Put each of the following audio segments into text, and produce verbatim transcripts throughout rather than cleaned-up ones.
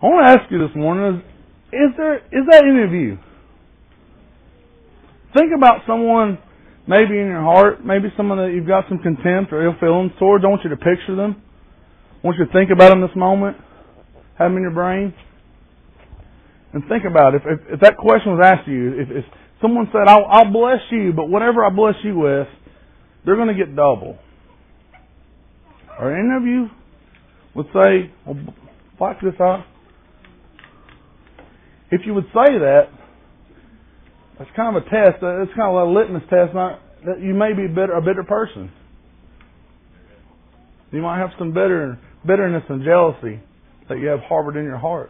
I want to ask you this morning, is, is there is that any of you? Think about someone maybe in your heart, maybe someone that you've got some contempt or ill feelings towards. I want you to picture them. I want you to think about them this moment. Have them in your brain. And think about it. If, if, if that question was asked to you, if, if someone said, I'll, I'll bless you, but whatever I bless you with, they're going to get double. Or any of you would say, well, black this out. If you would say that, that's kind of a test. It's kind of a litmus test. Not that you may be bitter, a bitter person. You might have some bitter, bitterness and jealousy that you have harbored in your heart.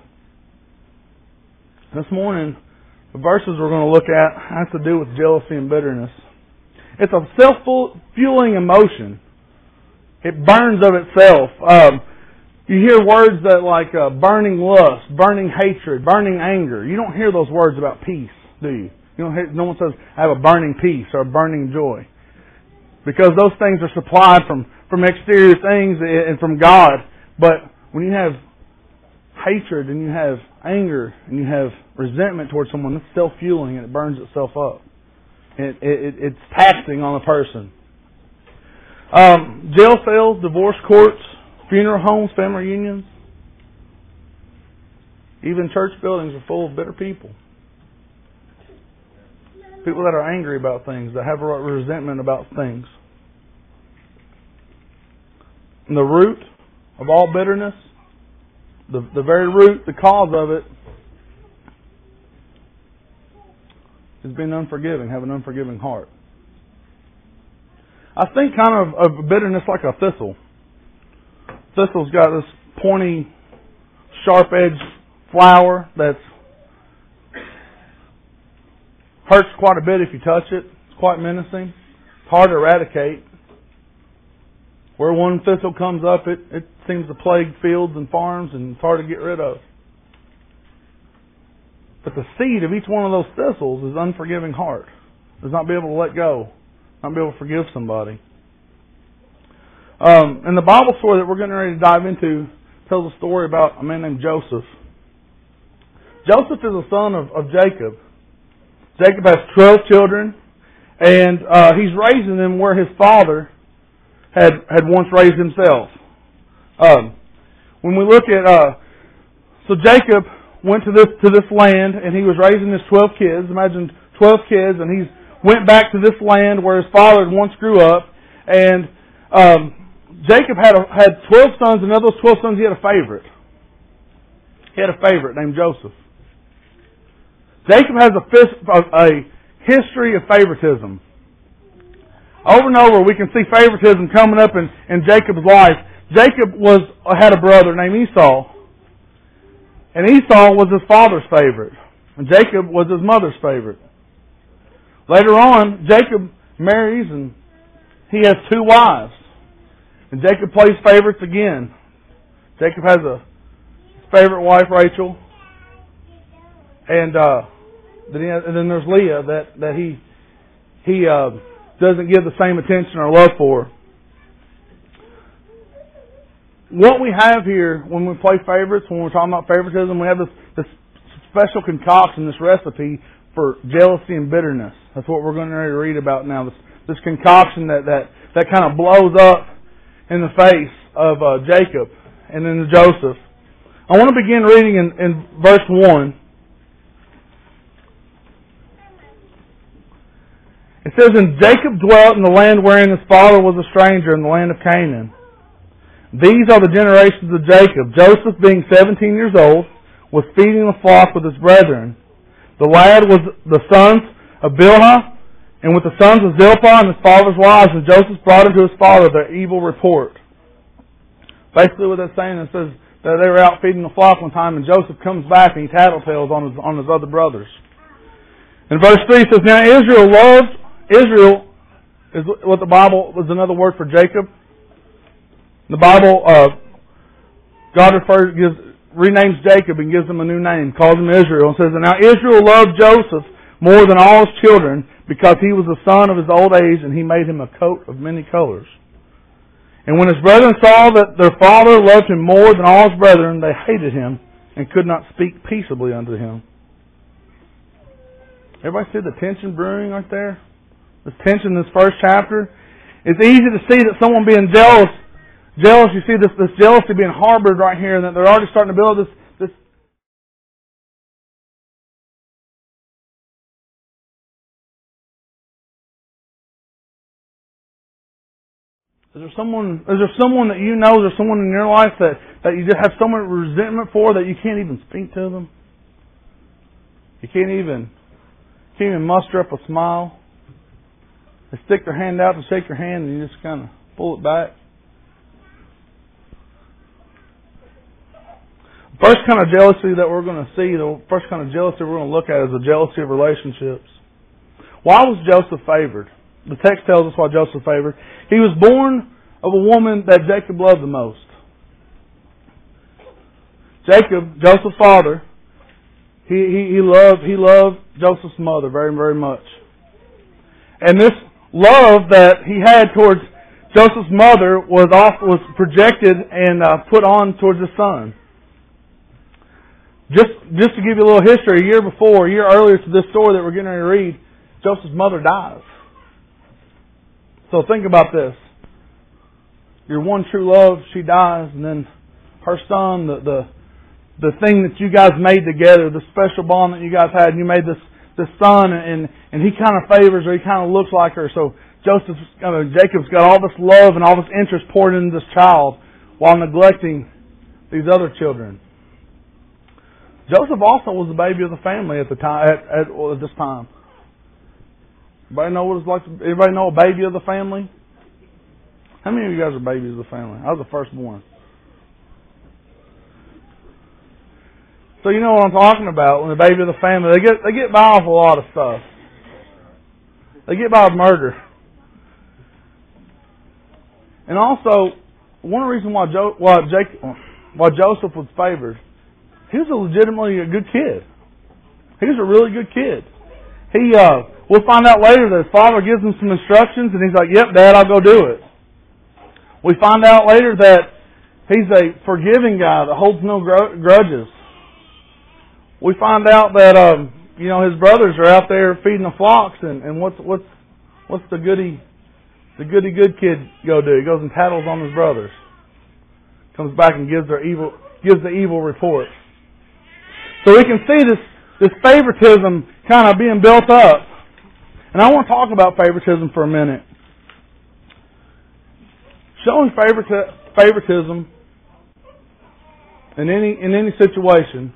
This morning, the verses we're going to look at has to do with jealousy and bitterness. It's a self-fueling emotion. It burns of itself. Um, you hear words that like uh, burning lust, burning hatred, burning anger. You don't hear those words about peace, do you? You don't hear, no one says, I have a burning peace or a burning joy. Because those things are supplied from, from exterior things and from God. But when you have hatred and you have anger and you have resentment towards someone, it's self-fueling and it burns itself up. It, it, it's taxing on a person. Um, jail cells, divorce courts, funeral homes, family reunions, even church buildings are full of bitter people. People that are angry about things, that have a resentment about things. And the root of all bitterness, the, the very root, the cause of it, is being unforgiving, having an unforgiving heart. I think kind of of bitterness like a thistle. Thistle's got this pointy, sharp-edged flower that's hurts quite a bit if you touch it. It's quite menacing. It's hard to eradicate. Where one thistle comes up, it, it seems to plague fields and farms, and it's hard to get rid of. But the seed of each one of those thistles is unforgiving heart. Does not be able to let go. Not be able to forgive somebody. Um, and the Bible story that we're getting ready to dive into tells a story about a man named Joseph. Joseph is a son of, of Jacob. Jacob has twelve children, and uh, he's raising them where his father had had once raised himself. Um, when we look at, uh, so Jacob went to this to this land, and he was raising his twelve kids. Imagine twelve kids, and he went back to this land where his father had once grew up. And um, Jacob had a, had twelve sons, and of those twelve sons, he had a favorite. He had a favorite named Joseph. Jacob has a, a history of favoritism. Over and over, we can see favoritism coming up in, in Jacob's life. Jacob was had a brother named Esau. And Esau was his father's favorite. And Jacob was his mother's favorite. Later on, Jacob marries and he has two wives. And Jacob plays favorites again. Jacob has a favorite wife, Rachel. And uh, then, he has, and then there's Leah that, that he he uh, doesn't give the same attention or love for. What we have here when we play favorites, when we're talking about favoritism, we have this, this special concoction, this recipe for jealousy and bitterness. That's what we're going to read about now. This, this concoction that, that, that kind of blows up in the face of uh, Jacob and then Joseph. I want to begin reading in, in verse one. It says, And Jacob dwelt in the land wherein his father was a stranger, in the land of Canaan. These are the generations of Jacob. Joseph, being seventeen years old, was feeding the flock with his brethren. The lad was the sons of Bilhah, and with the sons of Zilpah and his father's wives, and Joseph brought unto his father their evil report. Basically what that's saying, it says that they were out feeding the flock one time, and Joseph comes back and he tattletales on his, on his other brothers. In verse three it says, Now Israel loved, Israel is what the Bible was another word for Jacob. The Bible, uh, God refers, gives, renames Jacob and gives him a new name, calls him Israel, and says, And now Israel loved Joseph more than all his children, because he was the son of his old age, and he made him a coat of many colors. And when his brethren saw that their father loved him more than all his brethren, they hated him and could not speak peaceably unto him. Everybody see the tension brewing right there? This tension in this first chapter. It's easy to see that someone being jealous, jealous, you see this, this jealousy being harbored right here, and that they're already starting to build this, this Is there someone is there someone that you know, is there someone in your life that, that you just have so much resentment for that you can't even speak to them? You can't even can't even muster up a smile. They stick their hand out to shake your hand and you just kind of pull it back. The first kind of jealousy that we're going to see, the first kind of jealousy we're going to look at is the jealousy of relationships. Why was Joseph favored? The text tells us why Joseph favored. He was born of a woman that Jacob loved the most. Jacob, Joseph's father, he, he, he loved he loved Joseph's mother very, very much. And this love that he had towards Joseph's mother was off, was projected and uh, put on towards his son. Just just to give you a little history, a year before, a year earlier to this story that we're getting ready to read, Joseph's mother dies. So think about this. Your one true love, she dies, and then her son, the the the thing that you guys made together, the special bond that you guys had, and you made this this son, and and he kind of favors her, he kind of looks like her. So Joseph, uh, Jacob's got all this love and all this interest poured into this child, while neglecting these other children. Joseph also was the baby of the family at the time. At, at, at this time. Everybody know what it's like? To, everybody know a baby of the family? How many of you guys are babies of the family? I was the firstborn. So you know what I'm talking about when the baby of the family, they get they get by with a lot of stuff. They get by with murder. And also, one reason why jo- why, Jake, why Joseph was favored, he was a legitimately a good kid. He was a really good kid. He, uh, we'll find out later that his father gives him some instructions, and he's like, "Yep, Dad, I'll go do it." We find out later that he's a forgiving guy that holds no grudges. We find out that um, you know his brothers are out there feeding the flocks, and, and what's what's what's the goody the goody good kid go do? He goes and tattles on his brothers. Comes back and gives their evil gives the evil report. So we can see this this favoritism kind of being built up, and I want to talk about favoritism for a minute. Showing favoritism in any in any situation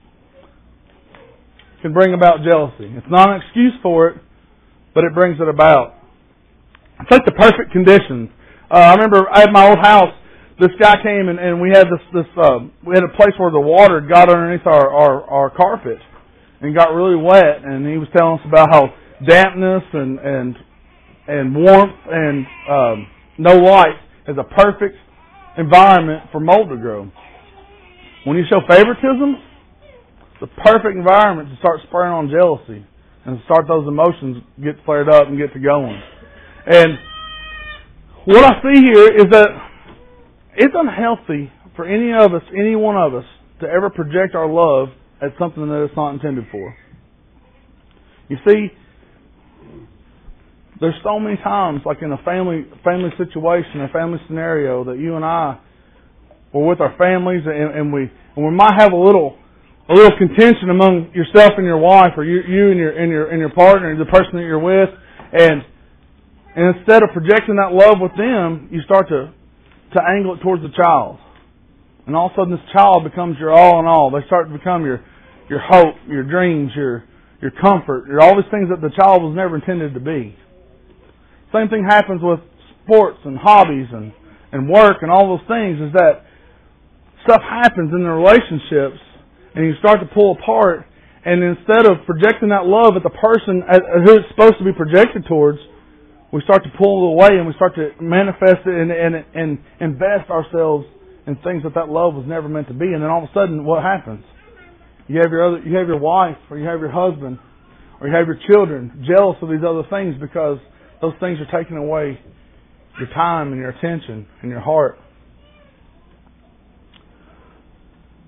can bring about jealousy. It's not an excuse for it, but it brings it about. It's like the perfect conditions. Uh, I remember at my old house, this guy came and, and we had this this uh, we had a place where the water got underneath our, our, our carpet and got really wet, and he was telling us about how dampness and and and warmth and um, no light is a perfect environment for mold to grow. When you show favoritism, it's a perfect environment to start spurring on jealousy and start those emotions get flared up and get to going. And what I see here is that it's unhealthy for any of us, any one of us, to ever project our love at something that it's not intended for. You see, there's so many times, like in a family family situation, a family scenario, that you and I were with our families, and, and we and we might have a little a little contention among yourself and your wife, or you, you and your and your and your partner, the person that you're with, and and instead of projecting that love with them, you start to to angle it towards the child, and all of a sudden this child becomes your all in all. They start to become your your hope, your dreams, your your comfort, your all these things that the child was never intended to be. Same thing happens with sports and hobbies and, and work and all those things, is that stuff happens in the relationships and you start to pull apart, and instead of projecting that love at the person who it's supposed to be projected towards, we start to pull it away and we start to manifest it and, and, and invest ourselves in things that that love was never meant to be. And then all of a sudden, what happens? You have your other, you have your wife, or you have your husband, or you have your children jealous of these other things because those things are taking away your time and your attention and your heart.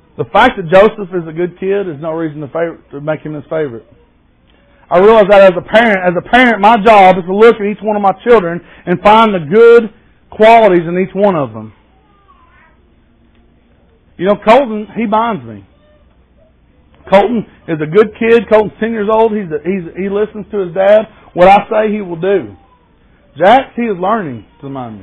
The fact that Joseph is a good kid is no reason to, favorite, to make him his favorite. I realize that as a parent, as a parent, my job is to look at each one of my children and find the good qualities in each one of them. You know, Colton, he binds me. Colton is a good kid. Colton's ten years old. He's, a, he's he listens to his dad. What I say, he will do. Jax, he is learning to mind me.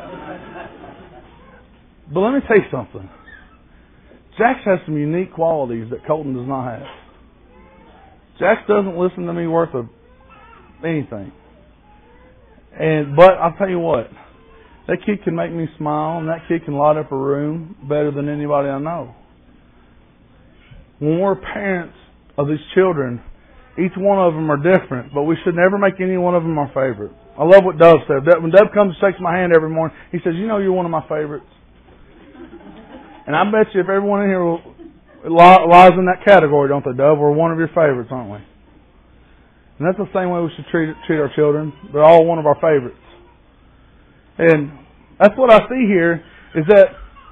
But let me tell you something. Jax has some unique qualities that Colton does not have. Jax doesn't listen to me worth of anything. And but I'll tell you what, that kid can make me smile, and that kid can light up a room better than anybody I know. When we're parents of these children, each one of them are different, but we should never make any one of them our favorite. I love what Dove said. When Dove comes and shakes my hand every morning, he says, "You know, you're one of my favorites." And I bet you if everyone in here will, lies in that category, don't they, Dove? We're one of your favorites, aren't we? And that's the same way we should treat treat our children. They're all one of our favorites. And that's what I see here, is that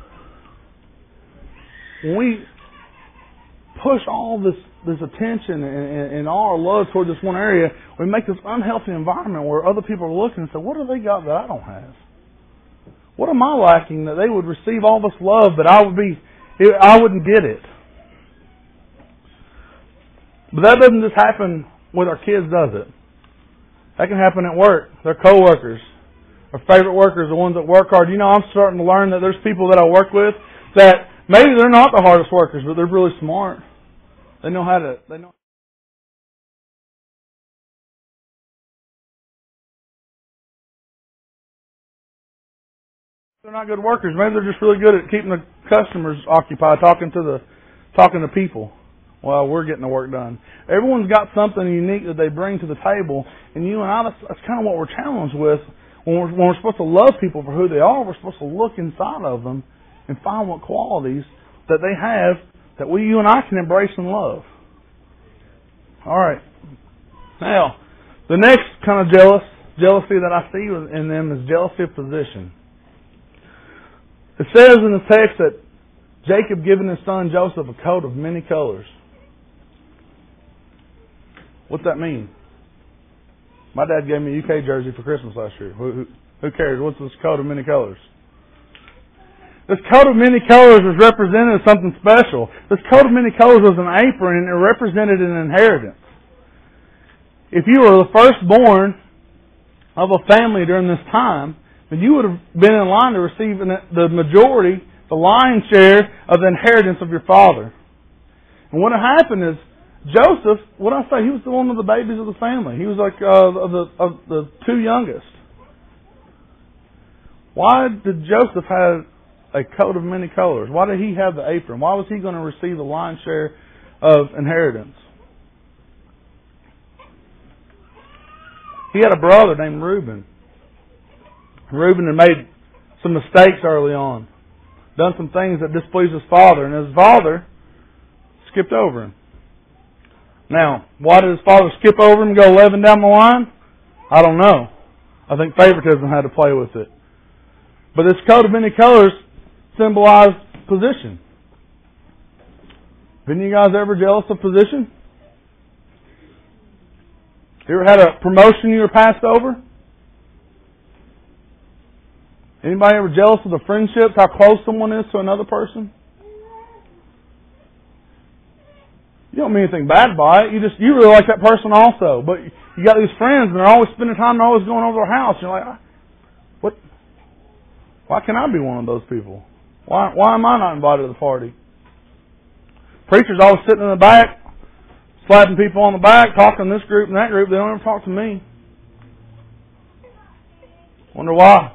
when we push all this, this attention and, and, and all our love toward this one area, we make this unhealthy environment where other people are looking and say, what do they got that I don't have? What am I lacking that they would receive all this love, but I would be, I wouldn't get it? But that doesn't just happen with our kids, does it? That can happen at work. Their coworkers, our favorite workers, the ones that work hard. You know, I'm starting to learn that there's people that I work with that maybe they're not the hardest workers, but they're really smart. They know how to. They know. They're not good workers. Maybe they're just really good at keeping the customers occupied, talking to the, talking to people while we're getting the work done. Everyone's got something unique that they bring to the table, and you and I, that's, that's kind of what we're challenged with. When we're, when we're supposed to love people for who they are, we're supposed to look inside of them and find what qualities that they have that we, you and I, can embrace and love. All right. Now, the next kind of jealous jealousy that I see in them is jealousy of position. It says in the text that Jacob given his son Joseph a coat of many colors. What's that mean? My dad gave me a U K jersey for Christmas last year. Who, who, who cares? What's this coat of many colors? This coat of many colors was represented as something special. This coat of many colors was an apron, and it represented an inheritance. If you were the firstborn of a family during this time, then you would have been in line to receive the majority, the lion's share of the inheritance of your father. And what had happened is, Joseph, what I say, he was the one of the babies of the family. He was like uh, of the of the two youngest. Why did Joseph have a coat of many colors? Why did he have the apron? Why was he going to receive the lion's share of inheritance? He had a brother named Reuben. Reuben had made some mistakes early on, done some things that displeased his father, and his father skipped over him. Now, why did his father skip over him and go eleven down the line? I don't know. I think favoritism had to play with it. But this coat of many colors symbolized position. Been you guys ever jealous of position? You ever had a promotion you were passed over? Anybody ever jealous of the friendships, how close someone is to another person? You don't mean anything bad by it. You just you really like that person also. But you got these friends and they're always spending time, they're always going over their house. You're like, what? Why can't I be one of those people? Why why am I not invited to the party? Preachers always sitting in the back, slapping people on the back, talking to this group and that group. They don't ever talk to me. Wonder why?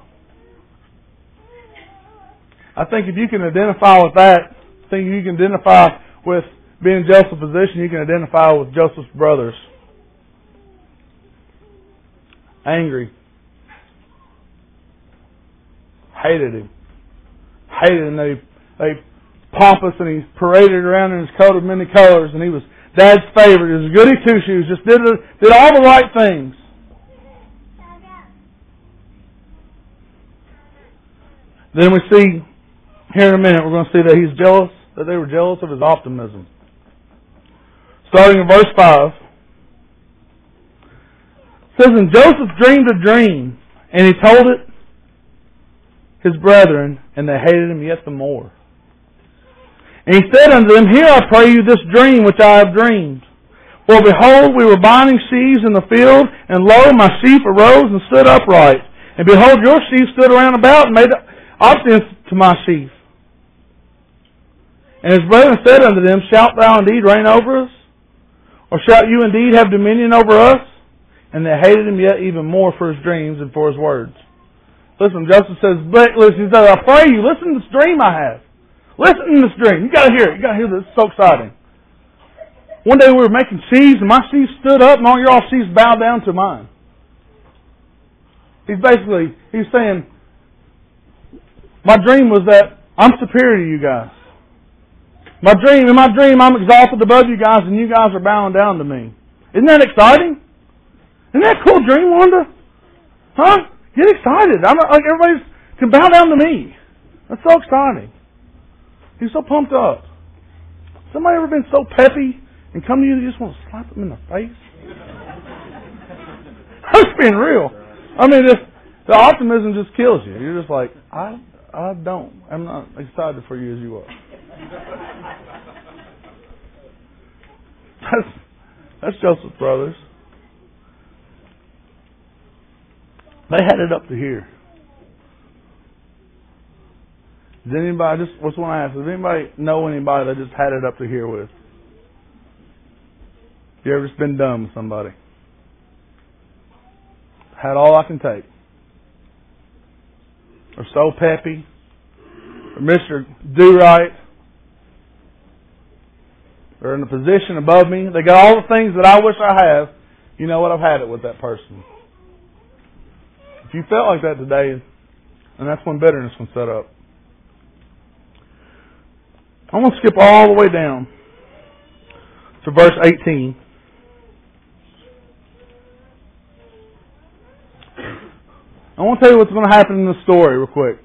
I think if you can identify with that, I think if you can identify with being in Joseph's position, you can identify with Joseph's brothers. Angry. Hated him. Hated him. They, they pompous and he paraded around in his coat of many colors and he was Dad's favorite. He was goody two shoes. Just did, did all the right things. Then we see, here in a minute, we're going to see that he's jealous that they were jealous of his optimism. Starting in verse five. It says, and Joseph dreamed a dream, and he told it his brethren, and they hated him yet the more. And he said unto them, hear, I pray you, this dream which I have dreamed. For behold, we were binding sheaves in the field, and lo, my sheep arose and stood upright. And behold, your sheep stood around about and made obedience to my sheep. And his brethren said unto them, shalt thou indeed reign over us? Or shalt you indeed have dominion over us? And they hated him yet even more for his dreams and for his words. Listen, Joseph says, listen, he says, I pray you, listen to this dream I have. Listen to this dream. You got to hear it. You got to hear this. It's so exciting. One day we were making sheaves, and my sheaves stood up, and all your all sheaves bowed down to mine. He's basically, he's saying, my dream was that I'm superior to you guys. My dream, in my dream, I'm exalted above you guys, and you guys are bowing down to me. Isn't that exciting? Isn't that a cool dream, Wanda? Huh? Get excited. I'm like everybody can bow down to me. That's so exciting. He's so pumped up. Somebody ever been so peppy and come to you and you just want to slap them in the face? I'm just being real. I mean, this, the optimism just kills you. You're just like, I, I don't. I'm not excited for you as you are. That's, that's Joseph's brothers. They had it up to here. Does anybody, just what's one I ask, does anybody know anybody that just had it up to here with? You ever just been done with somebody? Had all I can take. Or so peppy. Or Mister Do-Right. They're in a position above me. They got all the things that I wish I have. You know what? I've had it with that person. If you felt like that today, and that's when bitterness can set up. I'm going to skip all the way down to verse eighteen. I want to tell you what's going to happen in this story real quick.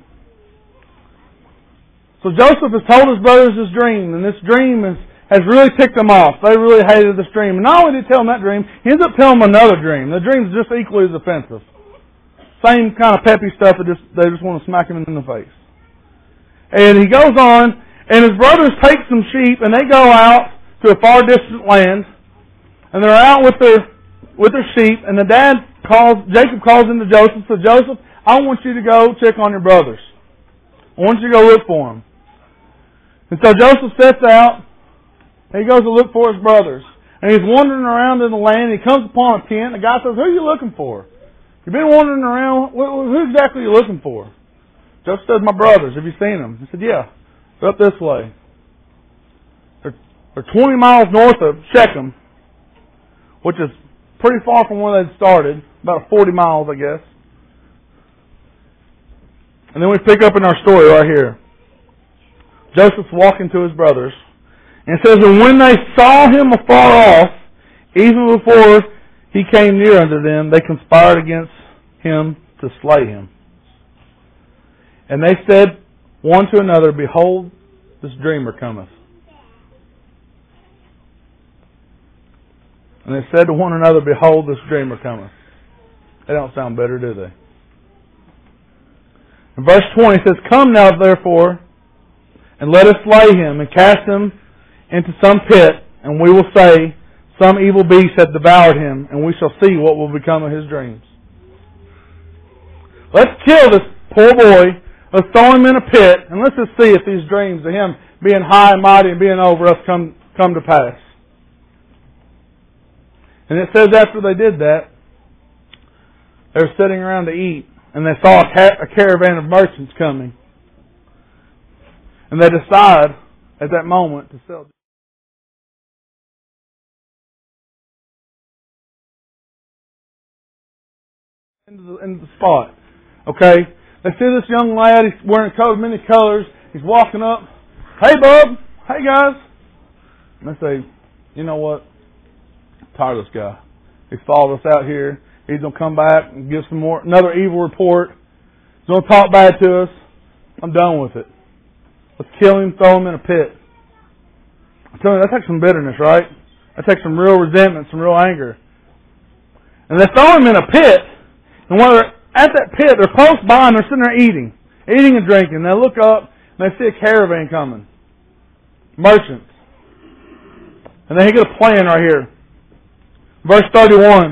So Joseph has told his brothers this dream, and this dream is, has really ticked them off. They really hated this dream. And not only did he tell them that dream, he ends up telling them another dream. The dream's just equally as offensive. Same kind of peppy stuff, that just they just want to smack him in the face. And he goes on, and his brothers take some sheep, and they go out to a far distant land, and they're out with their with their sheep, and the dad calls, Jacob calls into Joseph, says, Joseph, I want you to go check on your brothers. I want you to go look for them. And so Joseph sets out, and he goes to look for his brothers. And he's wandering around in the land, and he comes upon a tent, and the guy says, who are you looking for? You've been wandering around, who exactly are you looking for? Joseph says, my brothers, have you seen them? He said, yeah, they're up this way. They're, they're twenty miles north of Shechem, which is pretty far from where they'd started, about forty miles, I guess. And then we pick up in our story right here. Joseph's walking to his brothers, and it says, and when they saw him afar off, even before he came near unto them, they conspired against him to slay him. And they said one to another, behold, this dreamer cometh. And they said to one another, behold, this dreamer cometh. They don't sound better, do they? In verse twenty it says, come now therefore, and let us slay him, and cast him into some pit, and we will say, some evil beast hath devoured him, and we shall see what will become of his dreams. Let's kill this poor boy, let's throw him in a pit, and let's just see if these dreams of him being high and mighty and being over us come, come to pass. And it says after they did that, they were sitting around to eat, and they saw a, ca- a caravan of merchants coming. And they decide at that moment to sell into the, into the spot. Okay? They see this young lad, he's wearing a coat of many colors, he's walking up, hey bub, hey guys. And they say, you know what? I'm tired of this guy. He's followed us out here. He's going to come back and give some more, another evil report. He's going to talk bad to us. I'm done with it. Let's kill him, throw him in a pit. I'm telling you, that takes some bitterness, right? That takes some real resentment, some real anger. And they throw him in a pit, and while they're at that pit, they're close by and they're sitting there eating, eating and drinking. They look up and they see a caravan coming. Merchants. And they get a plan right here. Verse thirty-one.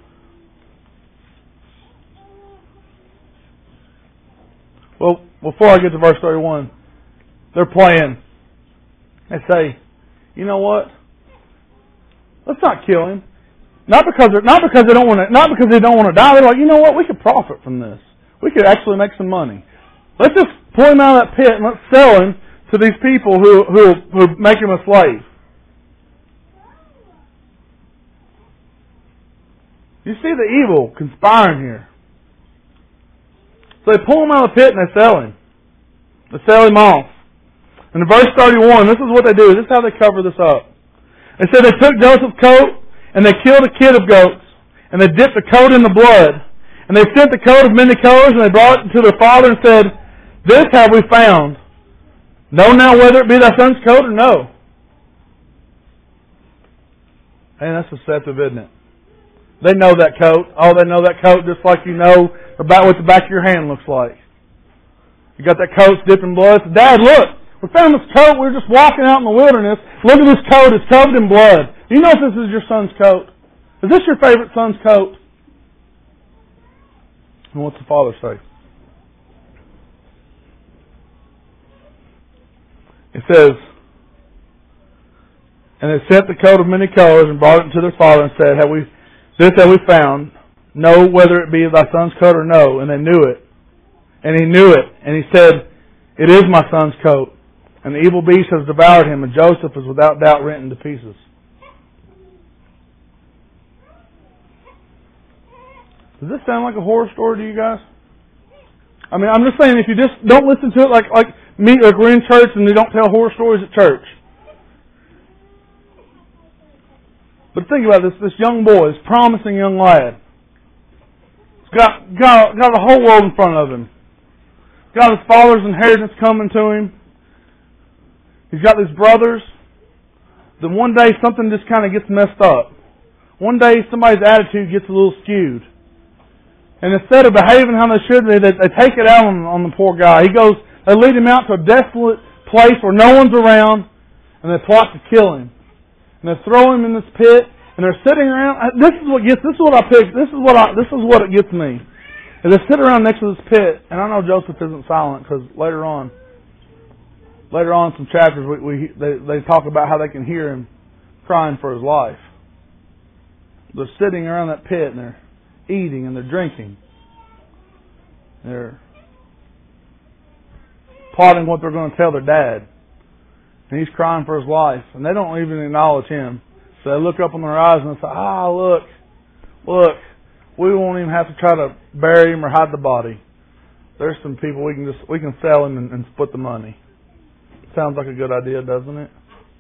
Well, before I get to verse thirty-one, they're playing. They say, you know what? Let's not kill him. Not because they're, not because they don't want to not because they don't want to die. They're like, you know what? We could profit from this. We could actually make some money. Let's just pull him out of that pit and let's sell him to these people who who who make him a slave. You see the evil conspiring here. So they pull him out of the pit and they sell him. They sell him off. And in verse thirty-one, this is what they do. This is how they cover this up. They said they took Joseph's coat and they killed a kid of goats and they dipped the coat in the blood. And they sent the coat of many colors and they brought it to their father and said, this have we found. Know now whether it be thy son's coat or no. And that's deceptive, isn't it? They know that coat. Oh, they know that coat just like you know about what the back of your hand looks like. You got that coat dipped in blood. So, Dad, look, we found this coat. We were just walking out in the wilderness. Look at this coat. It's covered in blood. Do you know if this is your son's coat? Is this your favorite son's coat? And what's the father say? It says, and they sent the coat of many colors and brought it to their father and said, have we, this have we found, know whether it be thy son's coat or no. And they knew it. And he knew it. And he said, it is my son's coat. And the evil beast has devoured him, and Joseph is without doubt rent into pieces. Does this sound like a horror story to you guys? I mean, I'm just saying, if you just don't listen to it like like me, like we're in church and they don't tell horror stories at church. But think about this: this young boy, this promising young lad, he's got got got the whole world in front of him. Got his father's inheritance coming to him. He's got these brothers. Then one day something just kind of gets messed up. One day somebody's attitude gets a little skewed. And instead of behaving how they should, they, they take it out on, on the poor guy. He goes, they lead him out to a desolate place where no one's around, and they plot to kill him. And they throw him in this pit, and they're sitting around. This is what gets. This is what I pick. This is what I. This is what it gets me. And they sit around next to this pit, and I know Joseph isn't silent because later on, later on in some chapters, we, we they they talk about how they can hear him crying for his life. They're sitting around that pit, and they're eating and they're drinking. They're plotting what they're going to tell their dad. And he's crying for his life. And they don't even acknowledge him. So they look up on their eyes and they say, ah, look, look, we won't even have to try to bury him or hide the body. There's some people we can just we can sell him and, and split the money. Sounds like a good idea, doesn't it?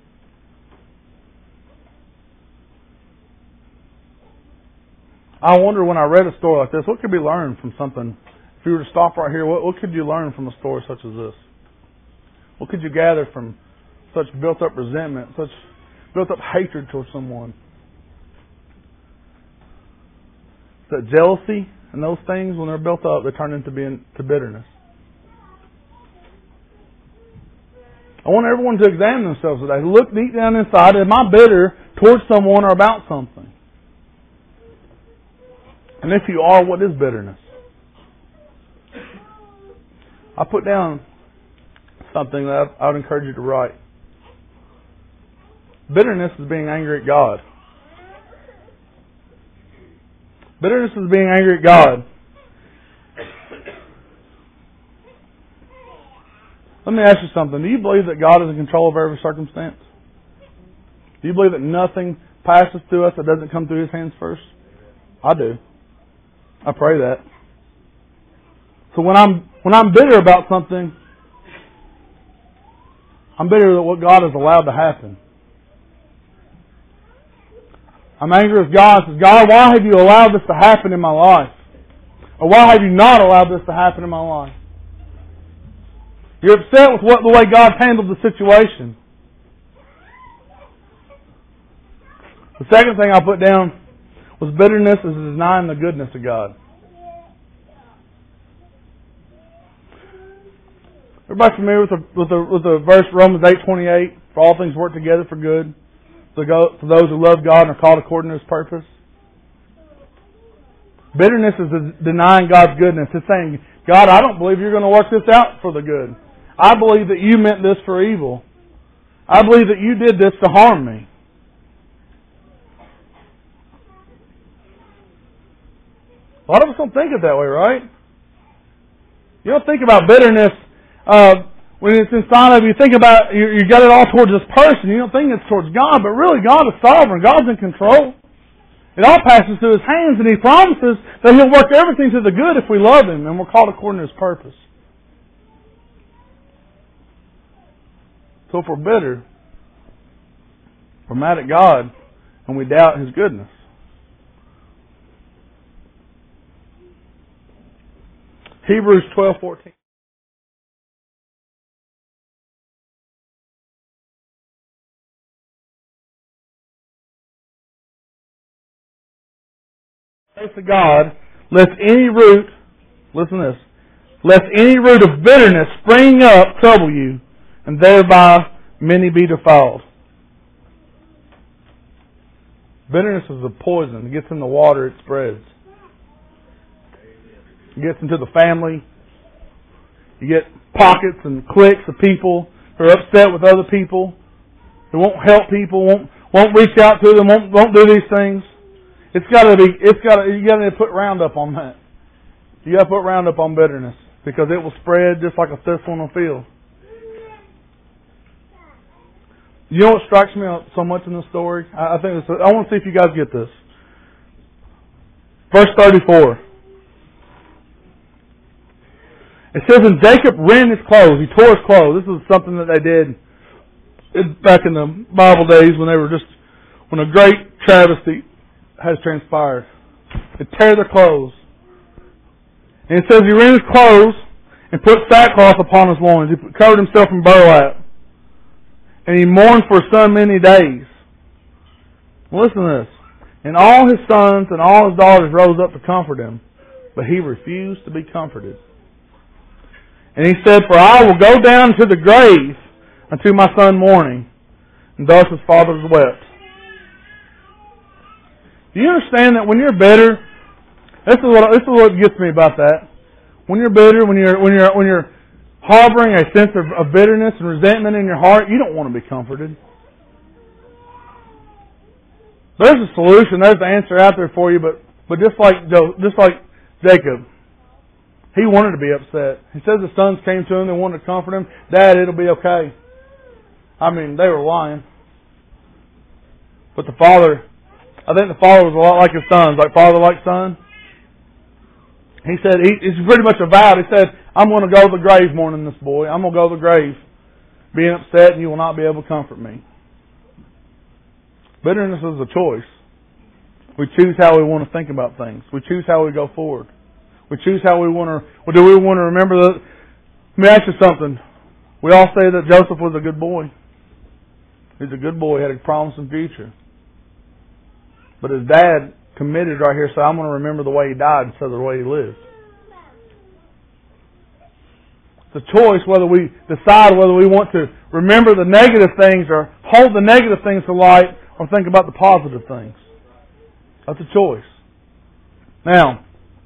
I wonder when I read a story like this, what could be learned from something? If you were to stop right here, what, what could you learn from a story such as this? What could you gather from such built-up resentment, such built-up hatred towards someone? That jealousy and those things, when they're built up, they turn into being to bitterness. I want everyone to examine themselves today. Look deep down inside. Am I bitter towards someone or about something? And if you are, what is bitterness? I put down something that I would encourage you to write. Bitterness is being angry at God. Bitterness is being angry at God. Let me ask you something. Do you believe that God is in control of every circumstance? Do you believe that nothing passes through us that doesn't come through His hands first? I do. I pray that. So when I'm when I'm bitter about something, I'm bitter at what God has allowed to happen. I'm angry with God and says, God, why have you allowed this to happen in my life? Or why have you not allowed this to happen in my life? You're upset with what the way God handled the situation. The second thing I put down was bitterness is denying the goodness of God. Everybody familiar with the, with the, with the verse Romans eight twenty-eight? For all things work together for good, for those who love God and are called according to His purpose. Bitterness is denying God's goodness. It's saying, God, I don't believe you're going to work this out for the good. I believe that you meant this for evil. I believe that you did this to harm me. A lot of us don't think it that way, right? You don't think about bitterness uh, when it's inside of you. You think about, you, you got it all towards this person. You don't think it's towards God, but really God is sovereign. God's in control. It all passes through His hands, and He promises that He'll work everything to the good if we love Him and we're called according to His purpose. So if we're bitter, we're mad at God, and we doubt His goodness. Hebrews twelve fourteen. To God, lest any root, listen to this, lest any root of bitterness spring up trouble you, and thereby many be defiled. Bitterness is a poison. It gets in the water, it spreads. It gets into the family. You get pockets and cliques of people who are upset with other people, who won't help people, won't won't reach out to them, won't won't do these things. It's got to be. It's got to. You got to put Roundup on that. You got to put Roundup on bitterness because it will spread just like a thistle in a field. You know what strikes me so much in the story? I think it's, I want to see if you guys get this. Verse thirty-four. It says, "And Jacob rent his clothes. He tore his clothes." This is something that they did back in the Bible days when they were just when a great travesty has transpired. They tear their clothes. And it says he rent his clothes and put sackcloth upon his loins. He covered himself in burlap. And he mourned for his son many days. Listen to this. And all his sons and all his daughters rose up to comfort him, but he refused to be comforted. And he said, "For I will go down to the grave unto my son mourning." And thus his fathers wept. Do you understand that when you're bitter, this is what this is what gets me about that. When you're bitter, when you're when you're when you're harboring a sense of, of bitterness and resentment in your heart, you don't want to be comforted. There's a solution. There's the answer out there for you, but but just like just like Jacob, he wanted to be upset. He says the sons came to him and wanted to comfort him. "Dad, it'll be okay." I mean, they were lying. But the father, I think the father was a lot like his sons, like father like son. He said, he, he's pretty much avowed. He said, "I'm going to go to the grave mourning this boy. I'm going to go to the grave being upset, and you will not be able to comfort me." Bitterness is a choice. We choose how we want to think about things. We choose how we go forward. We choose how we want to, or do we want to remember that? Let me ask you something. We all say that Joseph was a good boy. He's a good boy. He had a promising future. But his dad committed right here, so I'm going to remember the way he died instead of the way he lived. It's a choice whether we decide whether we want to remember the negative things or hold the negative things to light or think about the positive things. That's a choice. Now,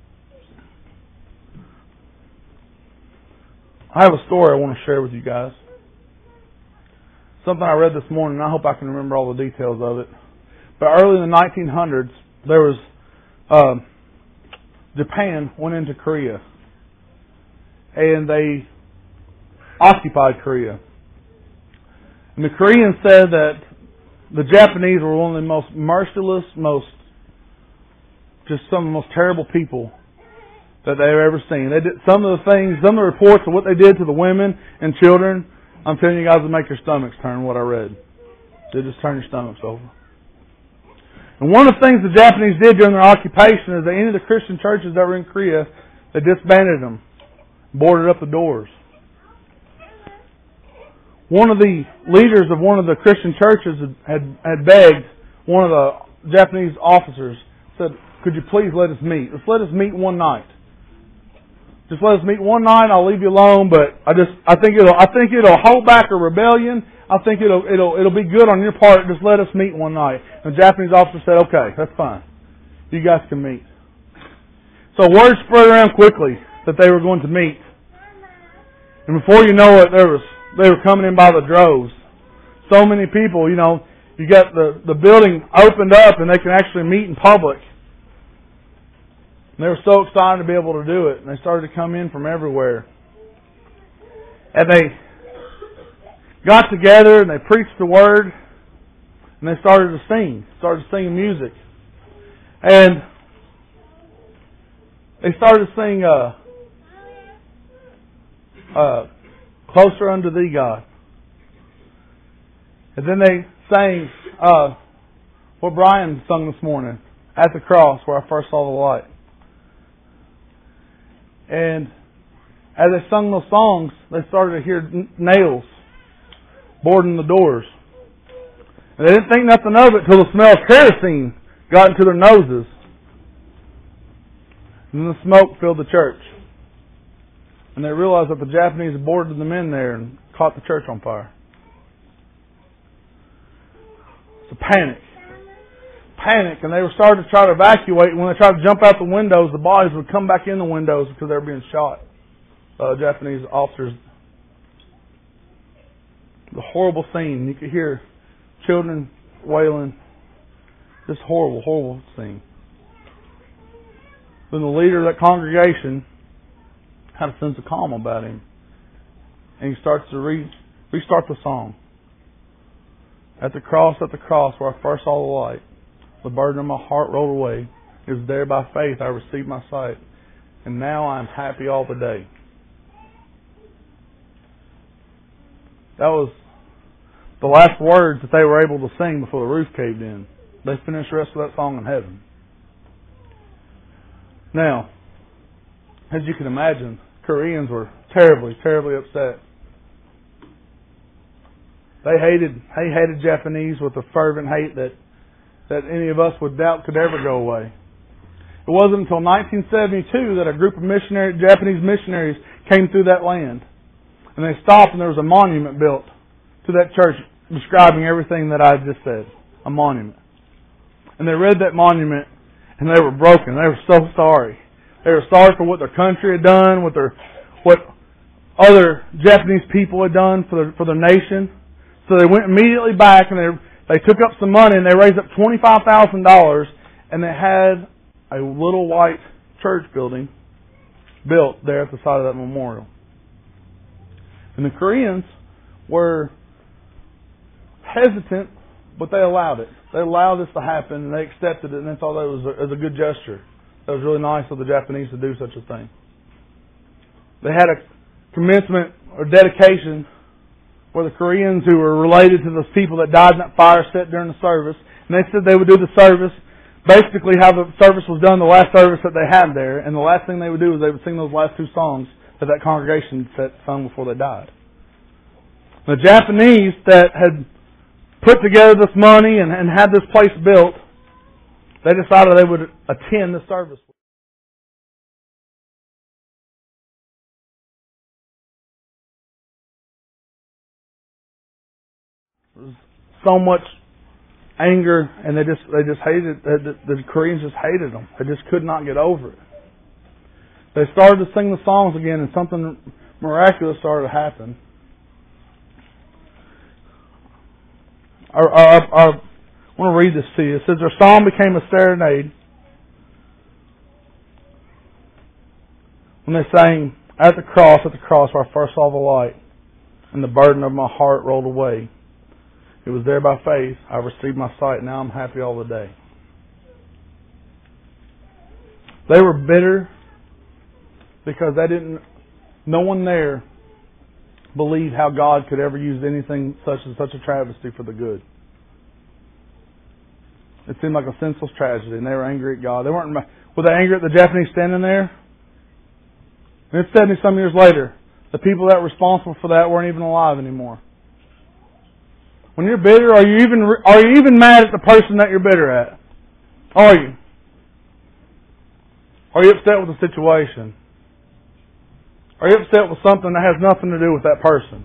I have a story I want to share with you guys. Something I read this morning, and I hope I can remember all the details of it. But early in the nineteen hundreds, there was uh, Japan went into Korea, and they occupied Korea. And the Koreans said that the Japanese were one of the most merciless, most just some of the most terrible people that they've ever seen. They did some of the things, some of the reports of what they did to the women and children. I'm telling you guys, would make your stomachs turn. What I read, they just turn your stomachs over. And one of the things the Japanese did during their occupation is they entered the Christian churches that were in Korea. They disbanded them, boarded up the doors. One of the leaders of one of the Christian churches had, had begged one of the Japanese officers said, could you please let us meet? Just let us meet one night. Just let us meet one night. I'll leave you alone, but I just I think it'll I think it'll hold back a rebellion. I think it'll it'll it'll be good on your part. Just let us meet one night. And the Japanese officer said, okay, that's fine. You guys can meet. So word spread around quickly that they were going to meet. And before you know it, there was they were coming in by the droves. So many people, you know, you got the, the building opened up and they can actually meet in public. And they were so excited to be able to do it. And they started to come in from everywhere. And they got together and they preached the Word. And they started to sing. Started singing music. And they started to sing uh, uh, Closer Unto Thee, God. And then they sang uh, what Brian sung this morning, At the Cross, where I first saw the light. And as they sung those songs, they started to hear nails boarding the doors. And they didn't think nothing of it till the smell of kerosene got into their noses. And then the smoke filled the church. And they realized that the Japanese had boarded them in there and caught the church on fire. It's a panic. Panic. And they were starting to try to evacuate. And when they tried to jump out the windows, the bodies would come back in the windows because they were being shot. Uh, Japanese officers. The horrible scene. You could hear children wailing. Just horrible, horrible scene. Then the leader of that congregation had a sense of calm about him. And he starts to re- restart the song. At the cross, at the cross, where I first saw the light, the burden of my heart rolled away. It was there by faith I received my sight. And now I am happy all the day. That was the last words that they were able to sing before the roof caved in. They finished the rest of that song in heaven. Now, as you can imagine, Koreans were terribly, terribly upset. They hated, they hated Japanese with a fervent hate that, that any of us would doubt could ever go away. It wasn't until nineteen seventy-two that a group of missionary, Japanese missionaries came through that land. And they stopped and there was a monument built to that church describing everything that I just said. A monument. And they read that monument and they were broken. They were so sorry. They were sorry for what their country had done, what their what other Japanese people had done for their, for their nation. So they went immediately back and they they took up some money and they raised up twenty-five thousand dollars and they had a little white church building built there at the side of that memorial. And the Koreans were hesitant, but they allowed it. They allowed this to happen and they accepted it and they thought that was a, it was a good gesture. That was really nice of the Japanese to do such a thing. They had a commencement or dedication where the Koreans who were related to those people that died in that fire sat during the service. And they said they would do the service basically how the service was done, the last service that they had there. And the last thing they would do is they would sing those last two songs that that congregation had sung before they died. The Japanese that had put together this money and, and had this place built, they decided they would attend the service. There was so much anger, and they just they just hated the, the Koreans just hated them. They just could not get over it. They started to sing the songs again, and something miraculous started to happen. I, I, I want to read this to you. It says, their song became a serenade when they sang, at the cross, at the cross, where I first saw the light, and the burden of my heart rolled away. It was there by faith I received my sight. Now I'm happy all the day. They were bitter because they didn't. No one there believed how God could ever use anything such as such a travesty for the good. It seemed like a senseless tragedy, and they were angry at God. They weren't. Were they angry at the Japanese standing there? And it's seventy some years later, the people that were responsible for that weren't even alive anymore. When you're bitter, are you even are you even mad at the person that you're bitter at? Are you? Are you upset with the situation? Are you upset with something that has nothing to do with that person?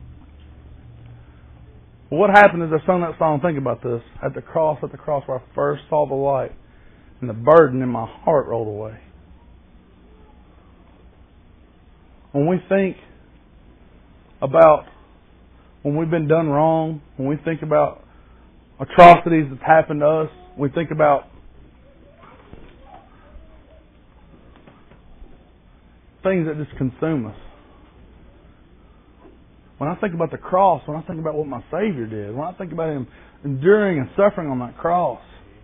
Well, what happened is I sung that song, think about this, at the cross, at the cross where I first saw the light, and the burden in my heart rolled away. When we think about when we've been done wrong, when we think about atrocities that's happened to us, we think about things that just consume us. When I think about the cross, when I think about what my Savior did, when I think about Him enduring and suffering on that cross,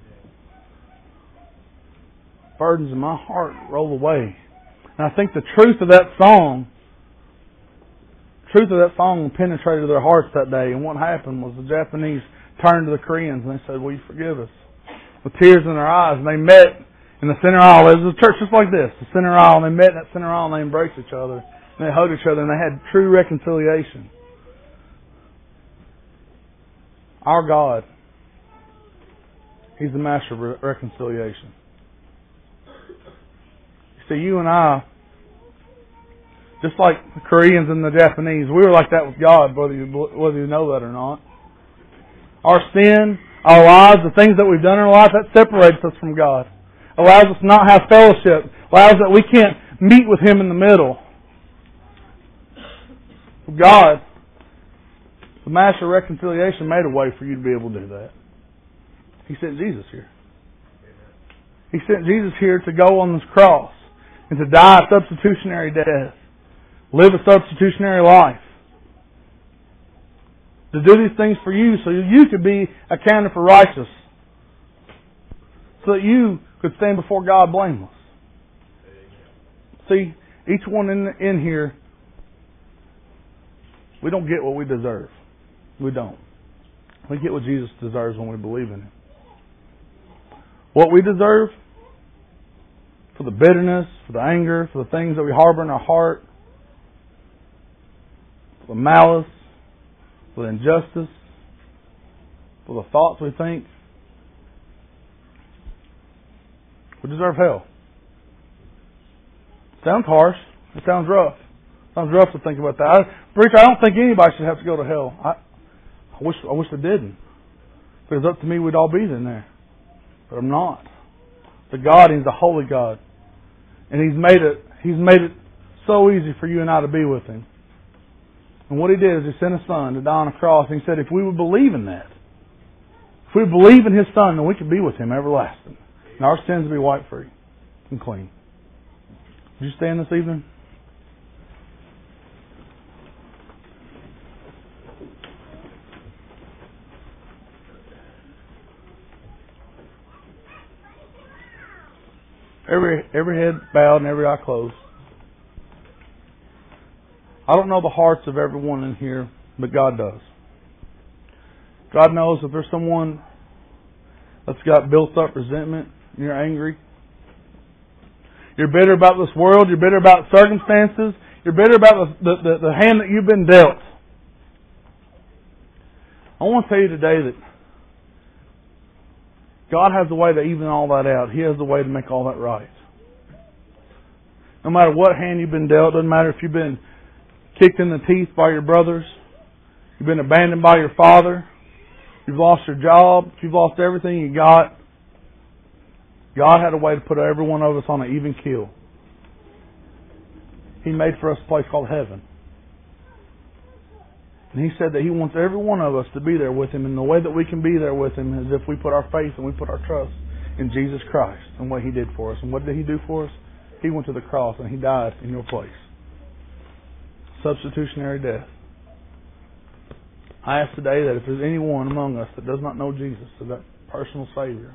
burdens in my heart roll away. And I think the truth of that song, truth of that song penetrated their hearts that day. And what happened was the Japanese turned to the Koreans and they said, "Will you forgive us?" With tears in their eyes. And they met in the center aisle. It was a church just like this, the center aisle. And they met in that center aisle and they embraced each other. And they hugged each other and they had true reconciliation. Our God, He's the master of re- reconciliation. See, you and I, just like the Koreans and the Japanese, we were like that with God, whether you whether you know that or not. Our sin, our lives, the things that we've done in our life, that separates us from God. Allows us to not have fellowship. Allows that we can't meet with Him in the middle. God, the Master of Reconciliation, made a way for you to be able to do that. He sent Jesus here. He sent Jesus here to go on this cross and to die a substitutionary death. Live a substitutionary life. To do these things for you so you could be accounted for righteous. So that you could stand before God blameless. See, each one in, in here, we don't get what we deserve. We don't. We get what Jesus deserves when we believe in Him. What we deserve, for the bitterness, for the anger, for the things that we harbor in our heart, for the malice, for the injustice, for the thoughts we think, we deserve hell. Sounds harsh. It sounds rough. It sounds rough to think about that. I, preacher, I don't think anybody should have to go to hell. I, I wish I wish they didn't. If it was up to me, we'd all be in there. But I'm not. The God, He's a holy God. And He's made it He's made it so easy for you and I to be with Him. And what He did is He sent His Son to die on a cross. And He said if we would believe in that, if we believe in His Son, then we could be with Him everlasting. And our sins will be wiped free and clean. Would you stand this evening? Every every head bowed and every eye closed. I don't know the hearts of everyone in here, but God does. God knows if there's someone that's got built up resentment and you're angry. You're bitter about this world. You're bitter about circumstances. You're bitter about the, the, the hand that you've been dealt. I want to tell you today that God has a way to even all that out. He has a way to make all that right. No matter what hand you've been dealt, doesn't matter if you've been kicked in the teeth by your brothers, you've been abandoned by your father, you've lost your job, you've lost everything you got. God had a way to put every one of us on an even keel. He made for us a place called heaven. And He said that He wants every one of us to be there with Him. And the way that we can be there with Him is if we put our faith and we put our trust in Jesus Christ and what He did for us. And what did He do for us? He went to the cross and He died in your place. Substitutionary death. I ask today that if there's anyone among us that does not know Jesus as that personal Savior,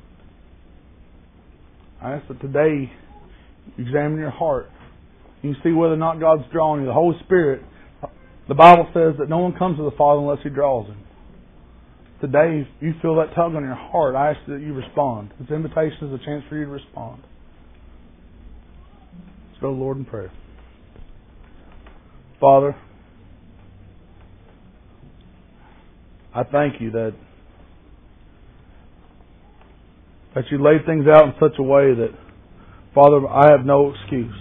I ask that today you examine your heart. You see whether or not God's drawing you. The Holy Spirit, the Bible says that no one comes to the Father unless He draws Him. Today, if you feel that tug on your heart, I ask that you respond. This invitation is a chance for you to respond. Let's go to the Lord in prayer. Father, I thank You that that you laid things out in such a way that, Father, I have no excuse.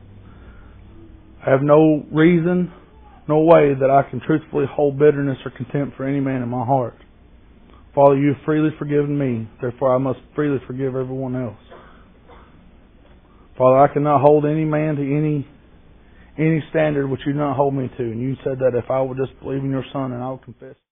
I have no reason, no way that I can truthfully hold bitterness or contempt for any man in my heart. Father, you have freely forgiven me, therefore I must freely forgive everyone else. Father, I cannot hold any man to any any standard which you do not hold me to. And you said that if I would just believe in your Son and I would confess